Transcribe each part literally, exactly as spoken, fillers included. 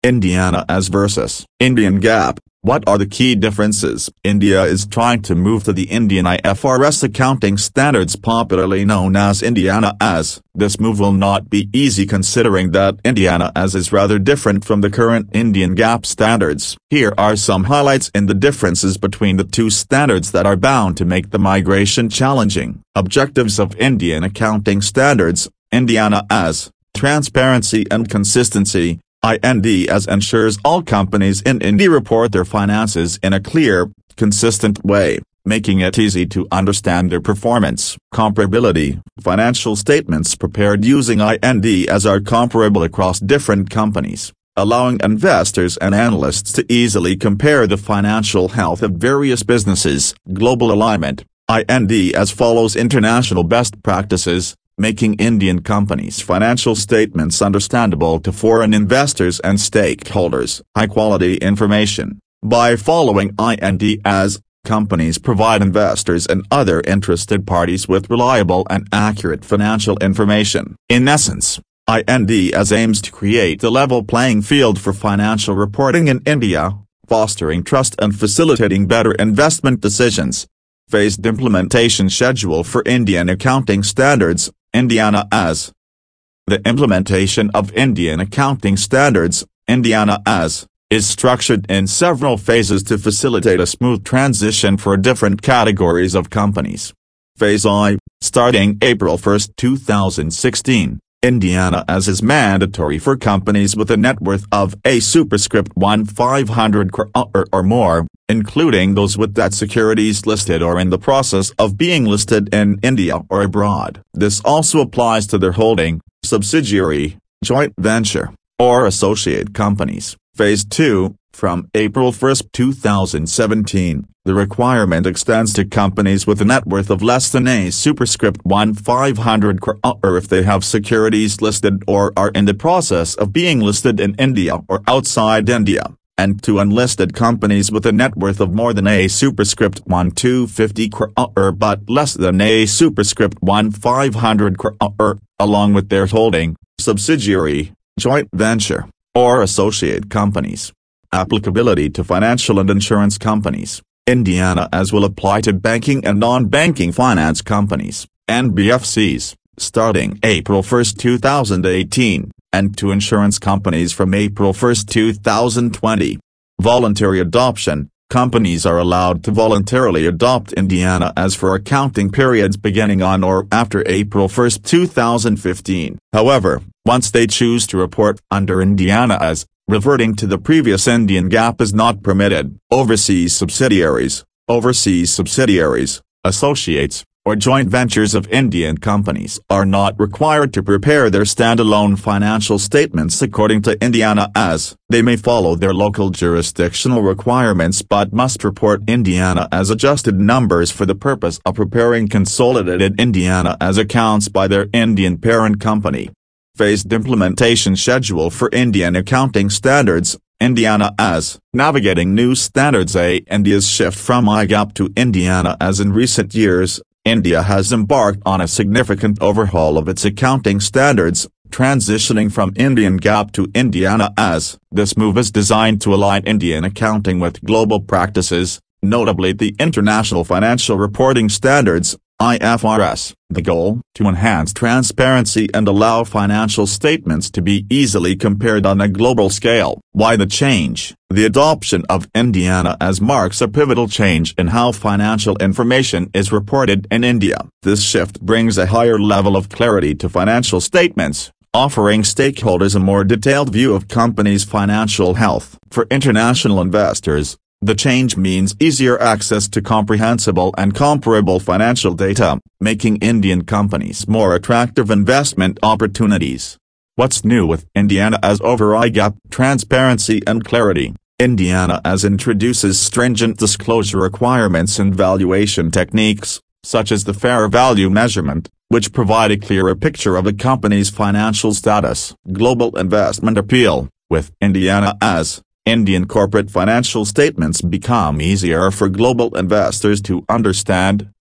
Indiana as versus Indian GAAP. What are the key differences? India is trying to move to the Indian I F R S accounting standards, popularly known as Indiana as. This move will not be easy considering that Indiana as is rather different from the current Indian GAAP standards. Here are some highlights in the differences between the two standards that are bound to make the migration challenging. Objectives of Indian accounting standards. Indiana as. Transparency and consistency. I N D as ensures all companies in India report their finances in a clear, consistent way, making it easy to understand their performance. Comparability. Financial statements prepared using I N D as are comparable across different companies, allowing investors and analysts to easily compare the financial health of various businesses. Global alignment. I N D as follows international best practices, making Indian companies' financial statements understandable to foreign investors and stakeholders. High-quality information. By following I N D as, companies provide investors and other interested parties with reliable and accurate financial information. In essence, I N D as aims to create a level playing field for financial reporting in India, fostering trust and facilitating better investment decisions. Phased implementation schedule for Indian accounting standards. Indiana as. The implementation of Indian accounting standards, Indiana as, is structured in several phases to facilitate a smooth transition for different categories of companies. Phase I, starting April first two thousand sixteen, Indiana as is mandatory for companies with a net worth of a superscript one five hundred crore or, or more, including those with debt securities listed or in the process of being listed in India or abroad. This also applies to their holding, subsidiary, joint venture, or associate companies. Phase two, from April first two thousand seventeen, the requirement extends to companies with a net worth of less than a superscript one five hundred crore or if they have securities listed or are in the process of being listed in India or outside India, and to unlisted companies with a net worth of more than a superscript one two fifty crore but less than a superscript one five hundred crore, along with their holding, subsidiary, joint venture, or associate companies. Applicability to financial and insurance companies. Indiana as will apply to banking and non-banking finance companies, N B F Cs, starting April first two thousand eighteen, and to insurance companies from April first two thousand twenty. Voluntary adoption. Companies are allowed to voluntarily adopt Indiana as for accounting periods beginning on or after April first two thousand fifteen. However, once they choose to report under Indiana as, reverting to the previous Indian GAAP is not permitted. Overseas subsidiaries. Overseas subsidiaries, associates, or joint ventures of Indian companies are not required to prepare their standalone financial statements according to Indiana as. They may follow their local jurisdictional requirements but must report Indiana as adjusted numbers for the purpose of preparing consolidated Indiana as accounts by their Indian parent company. Phased implementation schedule for Indian accounting standards, Indiana as. Navigating new standards. A India's shift from I GAAP to Indiana as. In recent years, India has embarked on a significant overhaul of its accounting standards, transitioning from Indian GAAP to Indiana as. This move is designed to align Indian accounting with global practices, notably the International Financial Reporting Standards, I F R S. The goal? To enhance transparency and allow financial statements to be easily compared on a global scale. Why the change? The adoption of Indiana as marks a pivotal change in how financial information is reported in India. This shift brings a higher level of clarity to financial statements, offering stakeholders a more detailed view of companies' financial health. For international investors, the change means easier access to comprehensible and comparable financial data, making Indian companies more attractive investment opportunities. What's new with Indiana as over I GAAP? Transparency and clarity. Indiana as introduces stringent disclosure requirements and valuation techniques, such as the fair value measurement, which provide a clearer picture of a company's financial status. Global investment appeal. With Indiana as, Indian corporate financial statements become easier for global investors to understand,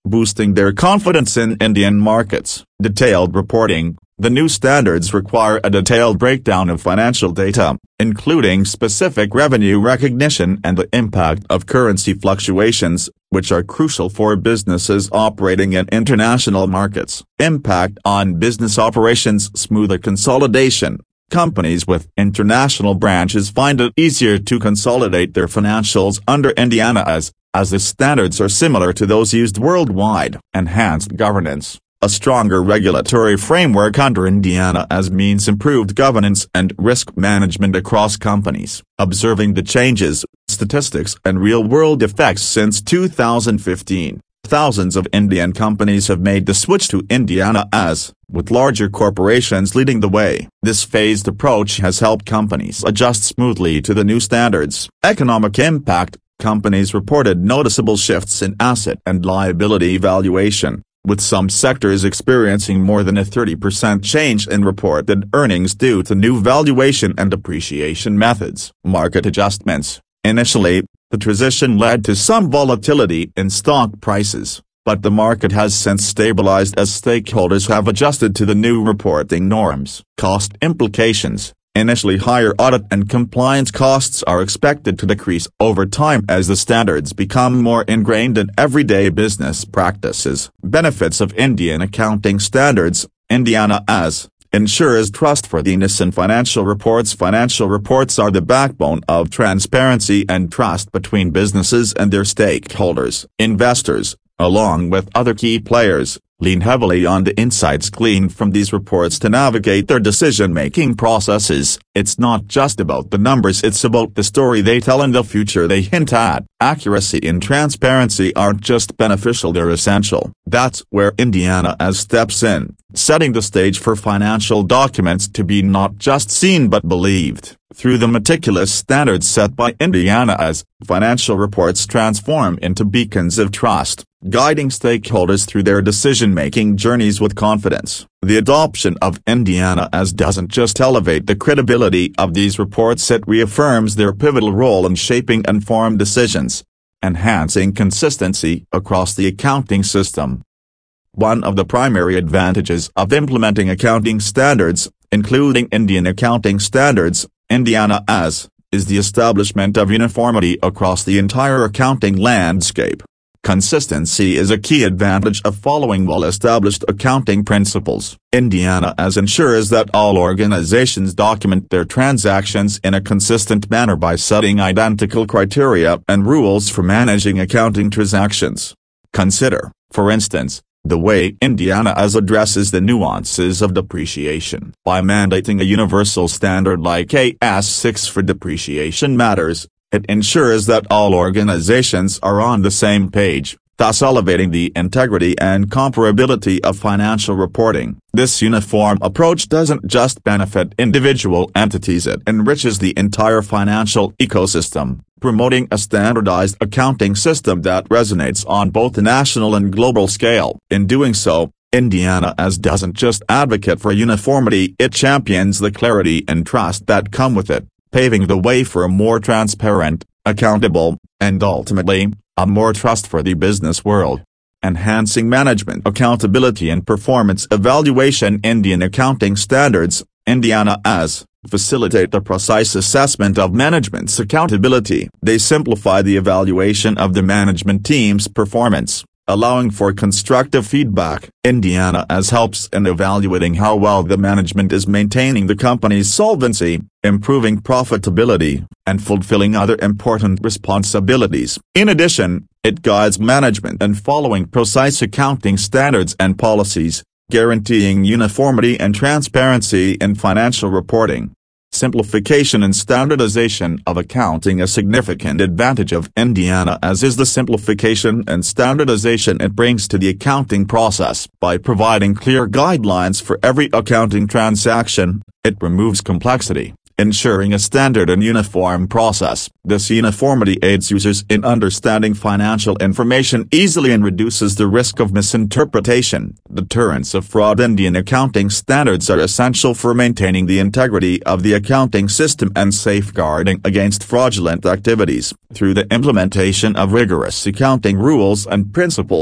boosting their confidence in Indian markets. Detailed reporting. The new standards require a detailed breakdown of financial data, including specific revenue recognition and the impact of currency fluctuations, which are crucial for businesses operating in international markets. Impact on business operations. Smoother consolidation. Companies with international branches find it easier to consolidate their financials under Indiana as, as the standards are similar to those used worldwide. Enhanced governance. A stronger regulatory framework under Indiana as means improved governance and risk management across companies. Observing the changes, statistics and real-world effects since two thousand fifteen, thousands of Indian companies have made the switch to Indiana as, with larger corporations leading the way. This phased approach has helped companies adjust smoothly to the new standards. Economic impact. Companies reported noticeable shifts in asset and liability valuation, with some sectors experiencing more than a thirty percent change in reported earnings due to new valuation and depreciation methods. Market adjustments. Initially, the transition led to some volatility in stock prices, but the market has since stabilized as stakeholders have adjusted to the new reporting norms. Cost implications. Initially higher audit and compliance costs are expected to decrease over time as the standards become more ingrained in everyday business practices. Benefits of Indian accounting standards. Indiana as ensures trustworthiness in financial reports. Financial reports are the backbone of transparency and trust between businesses and their stakeholders. Investors, along with other key players, lean heavily on the insights gleaned from these reports to navigate their decision-making processes. It's not just about the numbers, it's about the story they tell and the future they hint at. Accuracy and transparency aren't just beneficial, they're essential. That's where Indiana as steps in, setting the stage for financial documents to be not just seen but believed. Through the meticulous standards set by Indiana as, financial reports transform into beacons of trust, guiding stakeholders through their decision-making journeys with confidence. The adoption of Indiana as doesn't just elevate the credibility of these reports, it reaffirms their pivotal role in shaping informed decisions, enhancing consistency across the accounting system. One of the primary advantages of implementing accounting standards, including Indian accounting standards, Indiana as, is the establishment of uniformity across the entire accounting landscape. Consistency is a key advantage of following well-established accounting principles. Indiana as ensures that all organizations document their transactions in a consistent manner by setting identical criteria and rules for managing accounting transactions. Consider, for instance, the way Indiana as addresses the nuances of depreciation. By mandating a universal standard like A S six for depreciation matters, it ensures that all organizations are on the same page, thus elevating the integrity and comparability of financial reporting. This uniform approach doesn't just benefit individual entities, it enriches the entire financial ecosystem, promoting a standardized accounting system that resonates on both the national and global scale. In doing so, Indiana as doesn't just advocate for uniformity, it champions the clarity and trust that come with it, paving the way for a more transparent, accountable, and ultimately, a more trustworthy business world. Enhancing management accountability and performance evaluation. Indian accounting standards, Indiana as, facilitate the precise assessment of management's accountability. They simplify the evaluation of the management team's performance, allowing for constructive feedback. Indiana as helps in evaluating how well the management is maintaining the company's solvency, improving profitability, and fulfilling other important responsibilities. In addition, it guides management in following precise accounting standards and policies, guaranteeing uniformity and transparency in financial reporting. Simplification and standardization of accounting. A significant advantage of Indiana as is the simplification and standardization it brings to the accounting process. By providing clear guidelines for every accounting transaction, it removes complexity, ensuring a standard and uniform process. This uniformity aids users in understanding financial information easily and reduces the risk of misinterpretation. Deterrence of fraud. Indian accounting standards are essential for maintaining the integrity of the accounting system and safeguarding against fraudulent activities. Through the implementation of rigorous accounting rules and principles,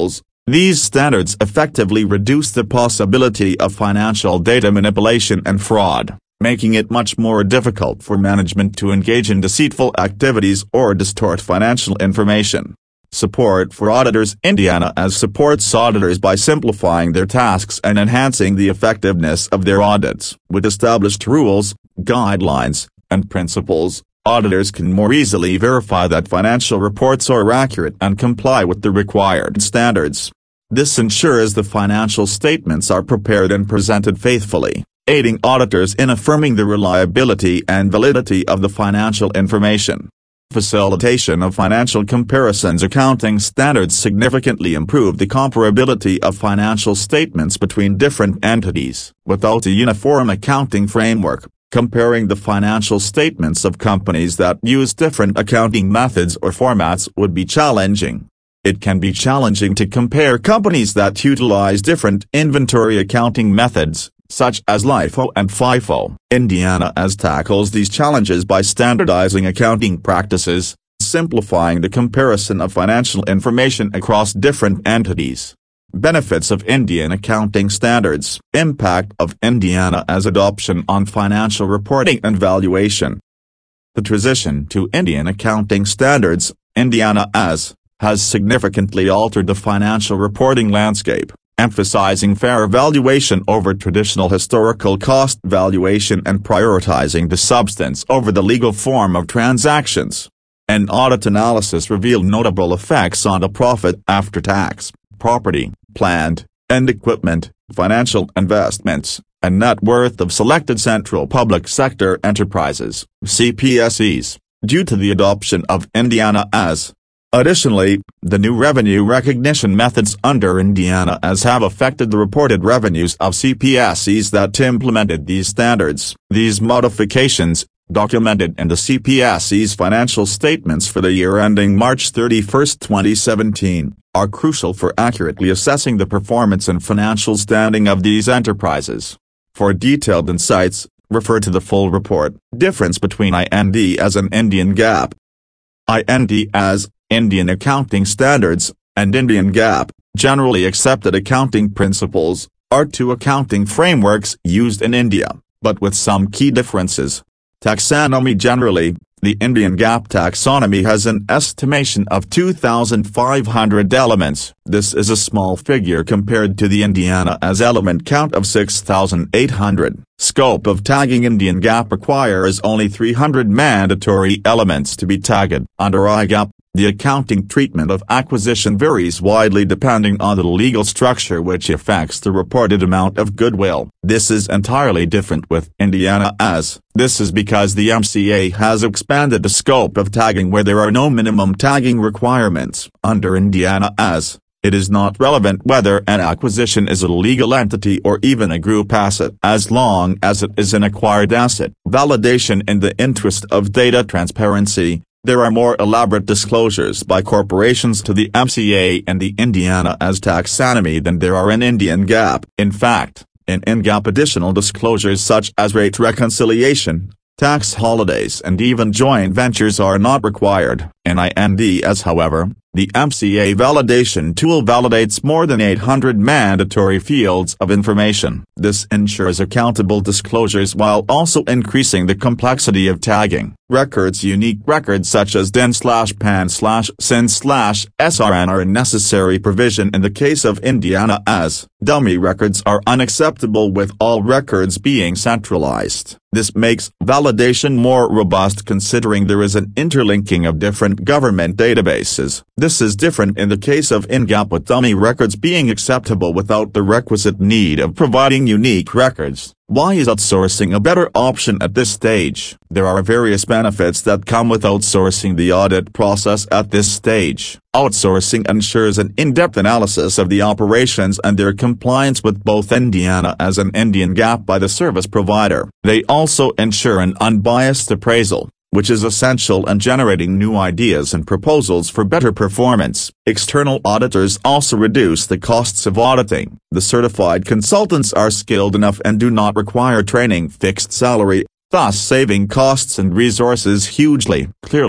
These standards effectively reduce the possibility of financial data manipulation and fraud, making it much more difficult for management to engage in deceitful activities or distort financial information. Support for auditors. Indiana as supports auditors by simplifying their tasks and enhancing the effectiveness of their audits. With established rules, guidelines, and principles, auditors can more easily verify that financial reports are accurate and comply with the required standards. This ensures the financial statements are prepared and presented faithfully, aiding auditors in affirming the reliability and validity of the financial information. Facilitation of financial comparisons. Accounting standards significantly improve the comparability of financial statements between different entities. Without a uniform accounting framework, comparing the financial statements of companies that use different accounting methods or formats would be challenging. It can be challenging to compare companies that utilize different inventory accounting methods, such as LIFO and FIFO. Indiana as tackles these challenges by standardizing accounting practices, simplifying the comparison of financial information across different entities. Benefits of Indian accounting standards. Impact of Indiana as adoption on financial reporting and valuation. The transition to Indian accounting standards, Indiana as, has significantly altered the financial reporting landscape, emphasizing fair valuation over traditional historical cost valuation and prioritizing the substance over the legal form of transactions. An audit analysis revealed notable effects on the profit after tax, property, plant, and equipment, financial investments, and net worth of selected central public sector enterprises, C P S Es, due to the adoption of Indiana as. Additionally, the new revenue recognition methods under Indiana as have affected the reported revenues of C P S Es that implemented these standards. These modifications, documented in the C P S E's financial statements for the year ending March thirty-first twenty seventeen, are crucial for accurately assessing the performance and financial standing of these enterprises. For detailed insights, refer to the full report. Difference between I N D as and Indian GAAP. I N D as, Indian Accounting Standards, and Indian GAAP, Generally Accepted Accounting Principles, are two accounting frameworks used in India, but with some key differences. Taxonomy. Generally, the Indian GAAP taxonomy has an estimation of two thousand five hundred elements. This is a small figure compared to the Indiana as element count of six thousand eight hundred. Scope of tagging. Indian GAAP requires only three hundred mandatory elements to be tagged. Under I GAAP, the accounting treatment of acquisition varies widely depending on the legal structure which affects the reported amount of goodwill. This is entirely different with Indiana as. This is because the M C A has expanded the scope of tagging where there are no minimum tagging requirements. Under Indiana as, it is not relevant whether an acquisition is a legal entity or even a group asset as long as it is an acquired asset. Validation. In the interest of data transparency, there are more elaborate disclosures by corporations to the M C A and the Indiana as taxonomy than there are in Indian GAAP. In fact, in Indian GAAP additional disclosures such as rate reconciliation, tax holidays and even joint ventures are not required. In I N D as however, the M C A validation tool validates more than eight hundred mandatory fields of information. This ensures accountable disclosures while also increasing the complexity of tagging. Records. Unique records such as D I N slash P A N slash S I N slash S R N are a necessary provision in the case of Indiana as. Dummy records are unacceptable with all records being centralized. This makes validation more robust considering there is an interlinking of different government databases. This is different in the case of I N GAAP with dummy records being acceptable without the requisite need of providing unique records. Why is outsourcing a better option at this stage? There are various benefits that come with outsourcing the audit process at this stage. Outsourcing ensures an in-depth analysis of the operations and their compliance with both Indiana as and Indian GAAP by the service provider. They also ensure an unbiased appraisal, which is essential in generating new ideas and proposals for better performance. External auditors also reduce the costs of auditing. The certified consultants are skilled enough and do not require training, fixed salary, thus saving costs and resources hugely. Clearly,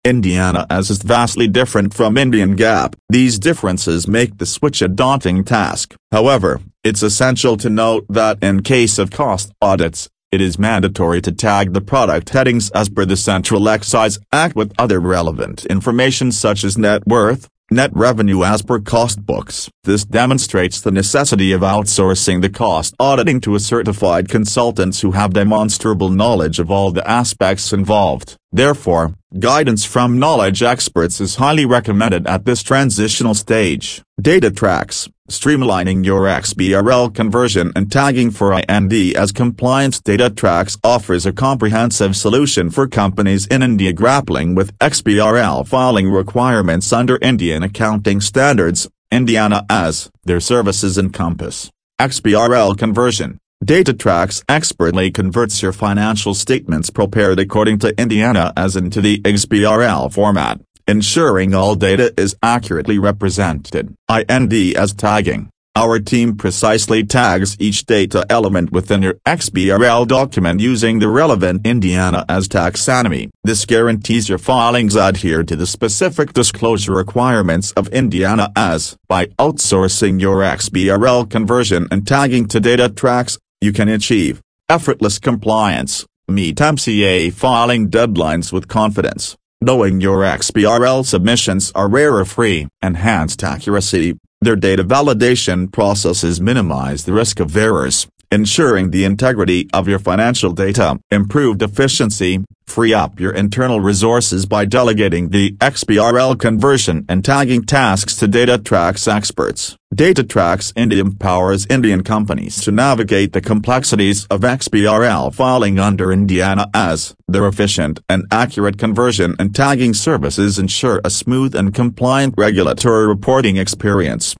Indiana as is vastly different from Indian GAAP. These differences make the switch a daunting task. However, it's essential to note that in case of cost audits, it is mandatory to tag the product headings as per the Central Excise Act with other relevant information such as net worth, net revenue as per cost books. This demonstrates the necessity of outsourcing the cost auditing to a certified consultants who have demonstrable knowledge of all the aspects involved. Therefore, guidance from knowledge experts is highly recommended at this transitional stage. DataTrax, streamlining your X B R L conversion and tagging for I N D as compliance. DataTrax offers a comprehensive solution for companies in India grappling with X B R L filing requirements under Indian accounting standards, Indiana as their services encompass X B R L conversion. DataTrax expertly converts your financial statements prepared according to Indiana as into the X B R L format, ensuring all data is accurately represented. I N D as tagging. Our team precisely tags each data element within your X B R L document using the relevant Indiana as taxonomy. This guarantees your filings adhere to the specific disclosure requirements of Indiana as. By outsourcing your X B R L conversion and tagging to DataTrax, you can achieve effortless compliance, meet M C A filing deadlines with confidence, knowing your X B R L submissions are error-free, enhanced accuracy. Their data validation processes minimize the risk of errors, ensuring the integrity of your financial data. Improved efficiency. Free up your internal resources by delegating the X B R L conversion and tagging tasks to DataTrax experts. DataTrax India empowers Indian companies to navigate the complexities of X B R L filing under Indiana as. Their efficient and accurate conversion and tagging services ensure a smooth and compliant regulatory reporting experience.